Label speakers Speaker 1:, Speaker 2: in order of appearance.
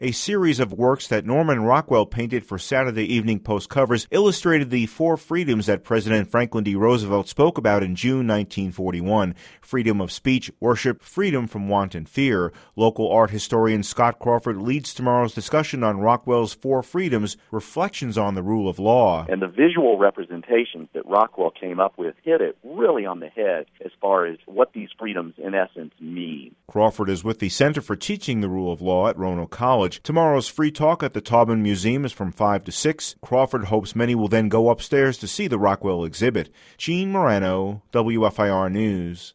Speaker 1: A series of works that Norman Rockwell painted for Saturday Evening Post covers illustrated the four freedoms that President Franklin D. Roosevelt spoke about in June 1941. Freedom of speech, worship, freedom from want and fear. Local art historian Scott Crawford leads tomorrow's discussion on Rockwell's four freedoms, reflections on the rule of law.
Speaker 2: And the visual representations that Rockwell came up with hit it really on the head as far as what these freedoms in essence mean.
Speaker 1: Crawford is with the Center for Teaching the Rule of Law at Roanoke College. Tomorrow's free talk at the Taubman Museum is from 5 to 6. Crawford hopes many will then go upstairs to see the Rockwell exhibit. Gene Morano, WFIR News.